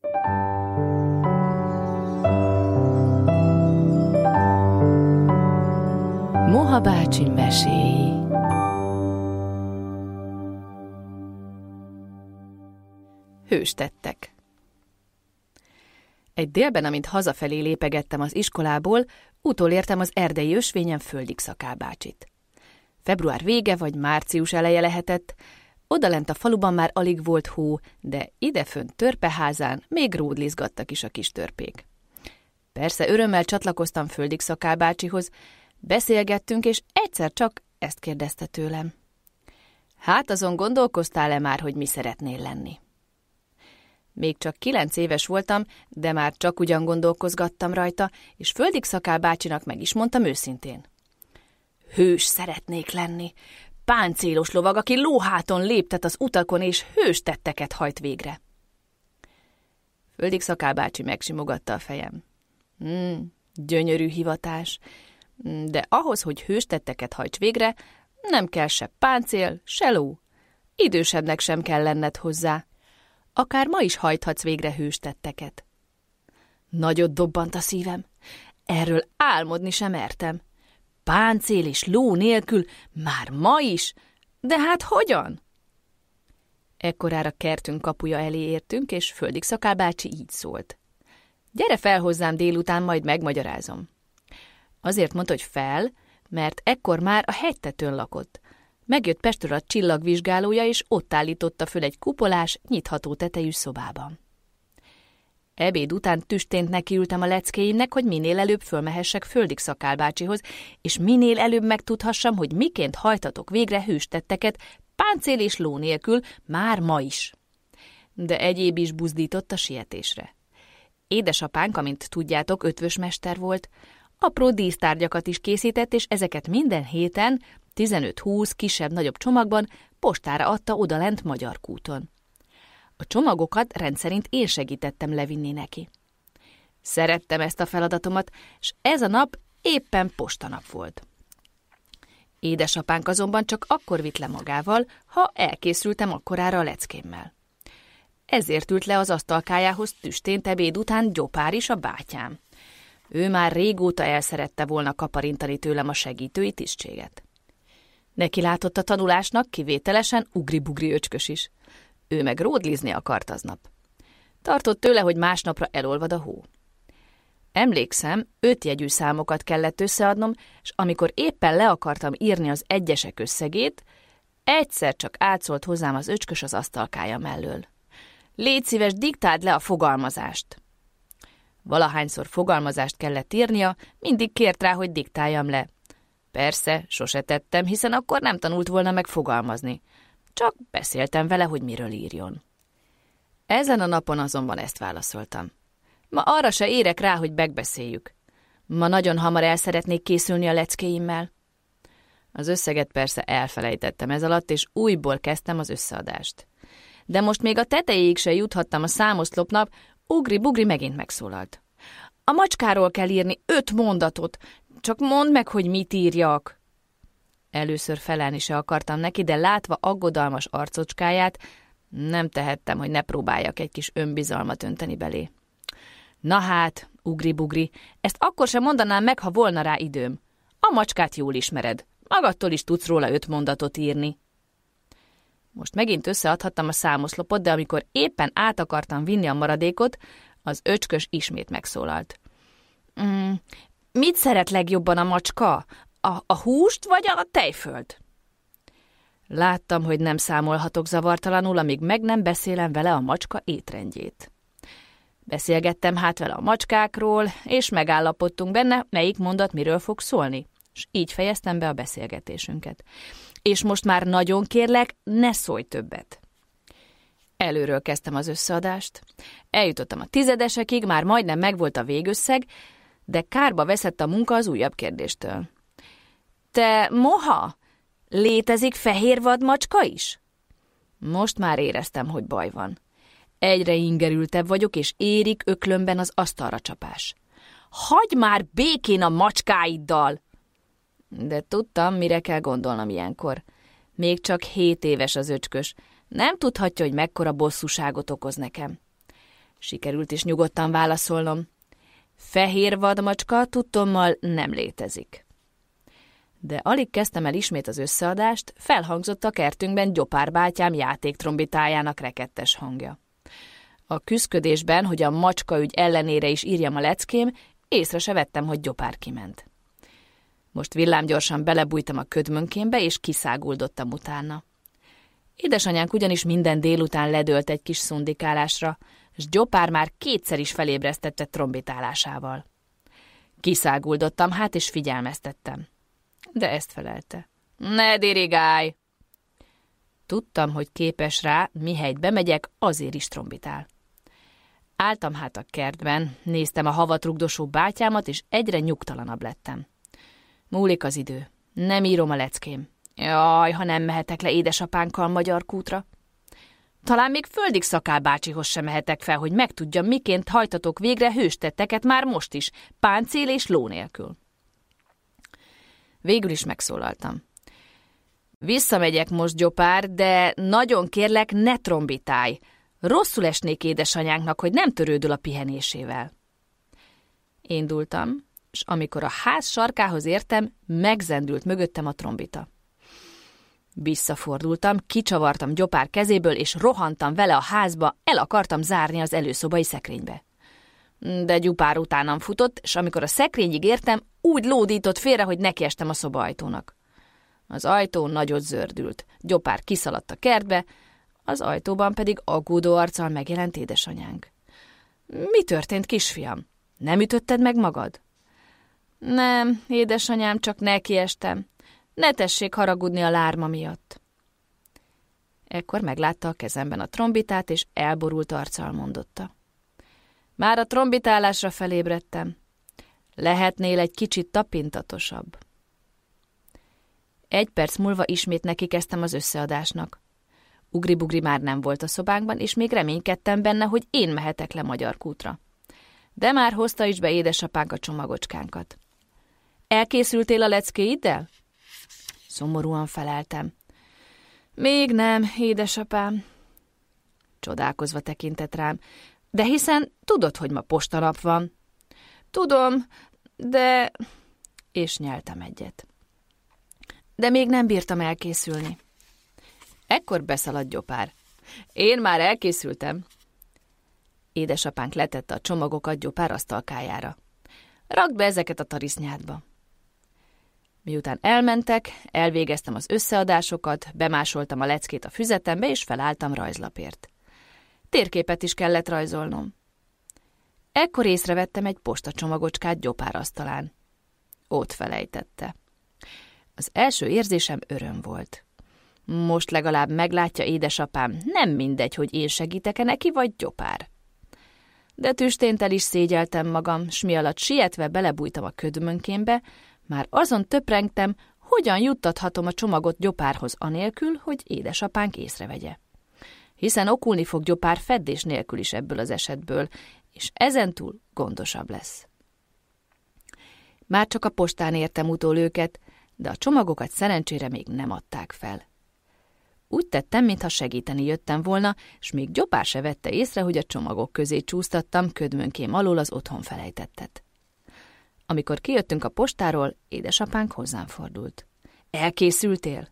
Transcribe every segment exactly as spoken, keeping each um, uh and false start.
Moha bácsi meséi. Hőstettek. Egy délben, amint hazafelé lépegettem az iskolából, utolértem az erdei ösvényen Földig Szaká bácsit. Február vége vagy március eleje lehetett, odalent a faluban már alig volt hó, de idefönt törpeházán még ródlizgattak is a kis törpék. Persze örömmel csatlakoztam Földig Szaká bácsihoz, beszélgettünk, és egyszer csak ezt kérdezte tőlem. Hát azon gondolkoztál-e már, hogy mi szeretnél lenni? Még csak kilenc éves voltam, de már csak ugyan gondolkozgattam rajta, és Földig Szaká bácsinak meg is mondtam őszintén. Hős szeretnék lenni, páncélos lovag, aki lóháton léptet az utakon, és hős tetteket hajt végre. Földig Szaká bácsi megsimogatta a fejem. Hmm, gyönyörű hivatás, de ahhoz, hogy hős tetteket hajts végre, nem kell se páncél, se ló. Idősebbnek sem kell lenned hozzá. Akár ma is hajthatsz végre hős tetteket. Nagyot dobbant a szívem. Erről álmodni sem mertem. Páncél és ló nélkül már ma is? De hát hogyan? Ekkorára kertünk kapuja elé értünk, és Földig Szaká bácsi így szólt. Gyere fel hozzám délután, majd megmagyarázom. Azért mondta, hogy fel, mert ekkor már a hegytetőn lakott. Megjött Pestről a csillagvizsgálója, és ott állította föl egy kupolás, nyitható tetejű szobában. Ebéd után tüstént nekiültem a leckéimnek, hogy minél előbb fölmehessek Földig Szaká bácsihoz, és minél előbb megtudhassam, hogy miként hajtatok végre hőstetteket, páncél és ló nélkül, már ma is. De egyéb is buzdított a sietésre. Édesapánk, amint tudjátok, ötvösmester volt, apró dísztárgyakat is készített, és ezeket minden héten tizenöt-húsz kisebb-nagyobb csomagban postára adta odalent Magyarkúton. A csomagokat rendszerint én segítettem levinni neki. Szerettem ezt a feladatomat, és ez a nap éppen postanap volt. Édesapánk azonban csak akkor vitt le magával, ha elkészültem akkorára a leckémmel. Ezért ült le az asztalkájához tüstént ebéd után Gyopár is, a bátyám. Ő már régóta elszerette volna kaparintani tőlem a segítői tisztséget. Neki látott a tanulásnak, kivételesen ugri-bugri öcskös is. Ő meg ródlizni akart aznap. Tartott tőle, hogy másnapra elolvad a hó. Emlékszem, öt jegyű számokat kellett összeadnom, és amikor éppen le akartam írni az egyesek összegét, egyszer csak átszólt hozzám az öcskös az asztalkája mellől. Légy szíves, diktáld le a fogalmazást. Valahányszor fogalmazást kellett írnia, mindig kért rá, hogy diktáljam le. Persze, sose tettem, hiszen akkor nem tanult volna meg fogalmazni. Csak beszéltem vele, hogy miről írjon. Ezen a napon azonban ezt válaszoltam. Ma arra se érek rá, hogy megbeszéljük. Ma nagyon hamar el szeretnék készülni a leckéimmel. Az összeget persze elfelejtettem ez alatt, és újból kezdtem az összeadást. De most még a tetejéig se juthattam a számoszlopnak, ugri-bugri megint megszólalt. A macskáról kell írni öt mondatot, csak mondd meg, hogy mit írjak. Először felelni se akartam neki, de látva aggodalmas arcocskáját, nem tehettem, hogy ne próbáljak egy kis önbizalmat önteni belé. Na hát, ugri-bugri, ezt akkor sem mondanám meg, ha volna rá időm. A macskát jól ismered, magadtól is tudsz róla öt mondatot írni. Most megint összeadhattam a számoszlopot, de amikor éppen át akartam vinni a maradékot, az öcskös ismét megszólalt. Mm, mit szeret legjobban a macska? A, a húst vagy a tejföld? Láttam, hogy nem számolhatok zavartalanul, amíg meg nem beszélem vele a macska étrendjét. Beszélgettem hát vele a macskákról, és megállapodtunk benne, melyik mondat miről fog szólni, és így fejeztem be a beszélgetésünket. És most már nagyon kérlek, ne szólj többet. Előről kezdtem az összeadást, eljutottam a tizedesekig, már majdnem megvolt a végösszeg, de kárba veszett a munka az újabb kérdéstől. Te, moha, létezik fehér vadmacska is? Most már éreztem, hogy baj van. Egyre ingerültebb vagyok, és érik öklömben az asztalra csapás. Hagyj már békén a macskáiddal! De tudtam, mire kell gondolnom ilyenkor. Még csak hét éves az öcskös. Nem tudhatja, hogy mekkora bosszúságot okoz nekem. Sikerült is nyugodtan válaszolnom. Fehér vadmacska tudtommal nem létezik. De alig kezdtem el ismét az összeadást, felhangzott a kertünkben Gyopár bátyám játéktrombitájának rekettes hangja. A küszködésben, hogy a macskaügy ellenére is írjam a leckém, észre se vettem, hogy Gyopár kiment. Most villámgyorsan belebújtam a ködmönkémbe, és kiszáguldottam utána. Édesanyánk ugyanis minden délután ledőlt egy kis szundikálásra, s Gyopár már kétszer is felébresztette trombitálásával. Kiszáguldottam hát, és figyelmeztettem. De ezt felelte. Ne dirigálj! Tudtam, hogy képes rá, mihelyt bemegyek, azért is trombitál. Álltam hát a kertben, néztem a havat rugdosó bátyámat, és egyre nyugtalanabb lettem. Múlik az idő. Nem írom a leckém. Jaj, ha nem mehetek le édesapánkkal Magyar Kútra. Talán még Földig Szakál bácsihoz sem mehetek fel, hogy megtudjam, miként hajtatok végre hőstetteket már most is, páncél és ló nélkül. Végül is megszólaltam. Visszamegyek most, Gyopár, de nagyon kérlek, ne trombitálj. Rosszul esnék édesanyánknak, hogy nem törődöl a pihenésével. Indultam, és amikor a ház sarkához értem, megzendült mögöttem a trombita. Visszafordultam, kicsavartam Gyopár kezéből, és rohantam vele a házba, el akartam zárni az előszobai szekrénybe. De Gyopár utánam futott, és amikor a szekrényig értem, úgy lódított félre, hogy nekiestem a szobaajtónak. Az ajtó nagyot zördült. Gyopár kiszaladt a kertbe, az ajtóban pedig aggódó arccal megjelent édesanyánk. Mi történt, kisfiam? Nem ütötted meg magad? Nem, édesanyám, csak nekiestem. Ne tessék haragudni a lárma miatt. Ekkor meglátta a kezemben a trombitát, és elborult arccal mondotta. Már a trombitálásra felébredtem. Lehetnél egy kicsit tapintatosabb. Egy perc múlva ismét nekikezdtem az összeadásnak. Ugri-bugri már nem volt a szobánkban, és még reménykedtem benne, hogy én mehetek le Magyar Kútra. De már hozta is be édesapánk a csomagocskánkat. Elkészültél a leckéiddel? Szomorúan feleltem. Még nem, édesapám. Csodálkozva tekintett rám. De hiszen tudod, hogy ma postanap van. Tudom, de... És nyeltem egyet. De még nem bírtam elkészülni. Ekkor beszaladt Gyopár. Én már elkészültem. Édesapánk letette a csomagokat Gyopár asztalkájára. Rakd be ezeket a tarisznyádba. Miután elmentek, elvégeztem az összeadásokat, bemásoltam a leckét a füzetembe, és felálltam rajzlapért. Térképet is kellett rajzolnom. Ekkor észrevettem egy postacsomagocskát Gyopár asztalán. Ott felejtette. Az első érzésem öröm volt. Most legalább meglátja édesapám, nem mindegy, hogy én segítek-e neki, vagy Gyopár. De tüsténtel is szégyeltem magam, s mi alatt sietve belebújtam a ködmönkémbe, már azon töprengtem, hogyan juttathatom a csomagot Gyopárhoz anélkül, hogy édesapánk észrevegye. Hiszen okulni fog Gyopár feddés nélkül is ebből az esetből, és ezentúl gondosabb lesz. Már csak a postán értem utol őket, de a csomagokat szerencsére még nem adták fel. Úgy tettem, mintha segíteni jöttem volna, s még Gyopár se vette észre, hogy a csomagok közé csúsztattam ködmönkém alól az otthon felejtettet. Amikor kijöttünk a postáról, édesapánk hozzám fordult. Elkészültél?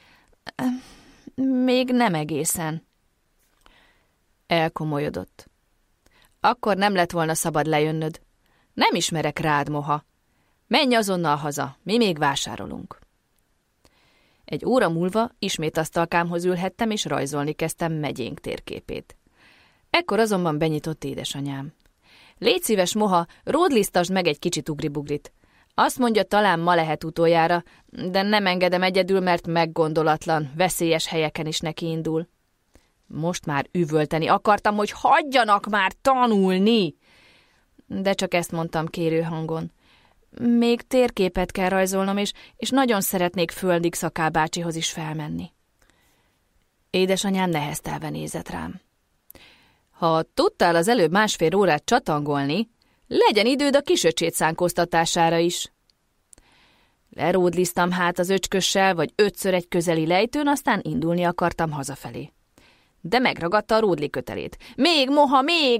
Még nem egészen. Elkomolyodott. Akkor nem lett volna szabad lejönnöd. Nem ismerek rád, moha. Menj azonnal haza, mi még vásárolunk. Egy óra múlva ismét asztalkámhoz ülhettem, és rajzolni kezdtem megyénk térképét. Ekkor azonban benyitott édesanyám. Légy szíves, moha, ródlisztasd meg egy kicsit ugribugrit. Azt mondja, talán ma lehet utoljára, de nem engedem egyedül, mert meggondolatlan, veszélyes helyeken is neki indul. Most már üvölteni akartam, hogy hagyjanak már tanulni! De csak ezt mondtam kérő hangon. Még térképet kell rajzolnom, és, és nagyon szeretnék Földig Szakál bácsihoz is felmenni. Édesanyám neheztelve nézett rám. Ha tudtál az előbb másfél órát csatangolni, legyen időd a kisöcsét szánkoztatására is. Leródliztam hát az öcskössel, vagy ötször egy közeli lejtőn, aztán indulni akartam hazafelé. De megragadta a ródli kötelét. Még, moha, még!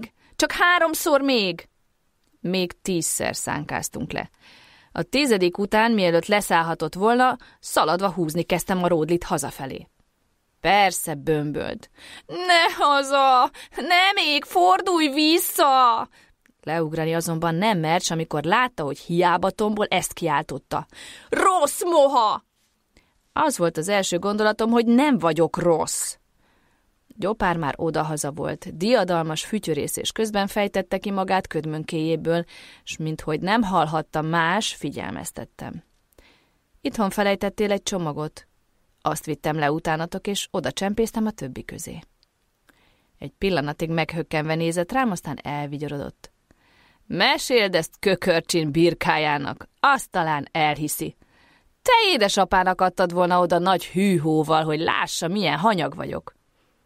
csak háromszor még! Még tízszer szánkáztunk le. A tizedik után, mielőtt leszállhatott volna, szaladva húzni kezdtem a ródlit hazafelé. Persze, bömböld. Ne haza! Ne még, fordulj vissza! Leugrani azonban nem mert, s amikor látta, hogy hiába tombol, ezt kiáltotta. Rossz moha! Az volt az első gondolatom, hogy nem vagyok rossz. Gyopár már odahaza volt, diadalmas fütyörészés közben fejtette ki magát ködmönkéjéből, s minthogy nem hallhattam más, figyelmeztettem. Itthon felejtettél egy csomagot. Azt vittem le utánatok, és oda csempésztem a többi közé. Egy pillanatig meghökkenve nézett rám, aztán elvigyorodott. Meséld ezt kökörcsin birkájának, azt talán elhiszi. Te édesapának adtad volna oda nagy hűhóval, hogy lássa, milyen hanyag vagyok.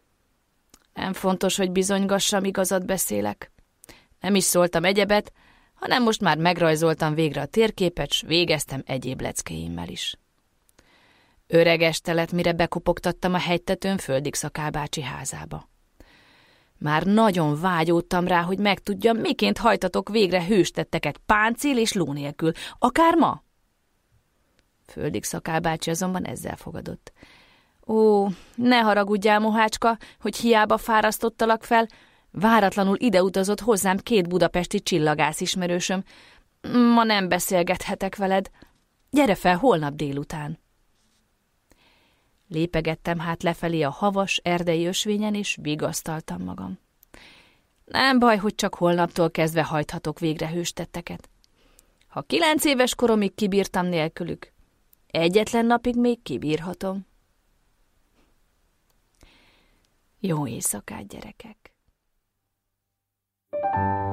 Nem fontos, hogy bizonygassam, igazat beszélek. Nem is szóltam egyebet, hanem most már megrajzoltam végre a térképet, s végeztem egyéb leckéimmel is. Öregeste lett, mire bekopogtattam a hegytetőn Földig Szakál bácsi házába. Már nagyon vágyódtam rá, hogy megtudjam, miként hajtatok végre hőstetteket páncél és ló nélkül, akár ma. Földig Szakál bácsi azonban ezzel fogadott. Ó, ne haragudjál, mohácska, hogy hiába fárasztottalak fel, váratlanul ide utazott hozzám két budapesti csillagász ismerősöm. Ma nem beszélgethetek veled. Gyere fel holnap délután. Lépegettem hát lefelé a havas, erdei ösvényen, és vigasztaltam magam. Nem baj, hogy csak holnaptól kezdve hajthatok végre hőstetteket. Ha kilenc éves koromig kibírtam nélkülük, egyetlen napig még kibírhatom. Jó éjszakát, gyerekek!